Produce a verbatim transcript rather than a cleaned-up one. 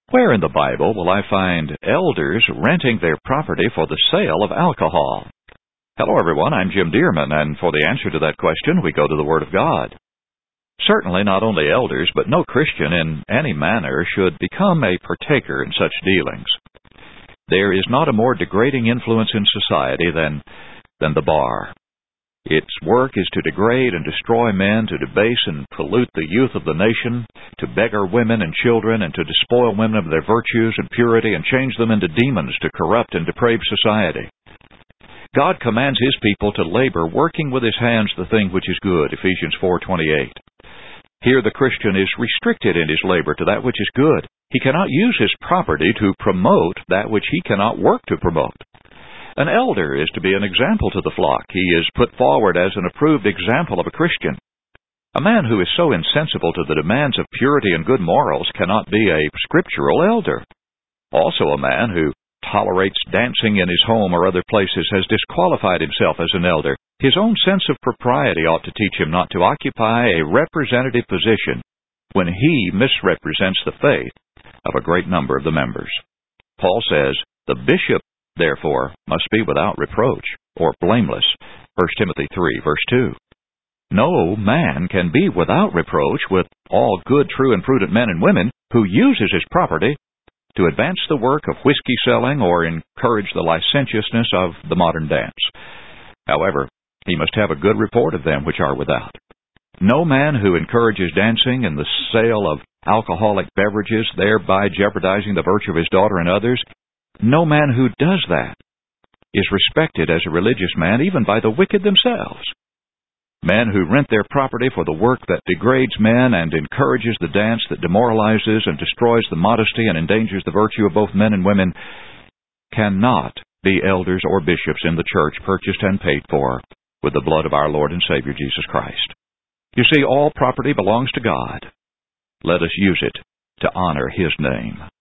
Where in the Bible will I find elders renting their property for the sale of alcohol? Hello, everyone. I'm Jim Dearman, and for the answer to that question, we go to the Word of God. Certainly not only elders, but no Christian in any manner should become a partaker in such dealings. There is not a more degrading influence in society than, than the bar. Its work is to degrade and destroy men, to debase and pollute the youth of the nation, to beggar women and children, and to despoil women of their virtues and purity and change them into demons to corrupt and deprave society. God commands His people to labor, working with His hands the thing which is good, Ephesians four twenty-eight. Here the Christian is restricted in his labor to that which is good. He cannot use his property to promote that which he cannot work to promote. An elder is to be an example to the flock. He is put forward as an approved example of a Christian. A man who is so insensible to the demands of purity and good morals cannot be a scriptural elder. Also, a man who tolerates dancing in his home or other places has disqualified himself as an elder. His own sense of propriety ought to teach him not to occupy a representative position when he misrepresents the faith of a great number of the members. Paul says, the bishop, therefore, must be without reproach, or blameless, First Timothy three, verse two. No man can be without reproach with all good, true, and prudent men and women who uses his property to advance the work of whiskey selling or encourage the licentiousness of the modern dance. However, he must have a good report of them which are without. No man who encourages dancing and the sale of alcoholic beverages, thereby jeopardizing the virtue of his daughter and others, no man who does that is respected as a religious man even by the wicked themselves. Men who rent their property for the work that degrades men and encourages the dance that demoralizes and destroys the modesty and endangers the virtue of both men and women cannot be elders or bishops in the church purchased and paid for with the blood of our Lord and Savior Jesus Christ. You see, all property belongs to God. Let us use it to honor His name.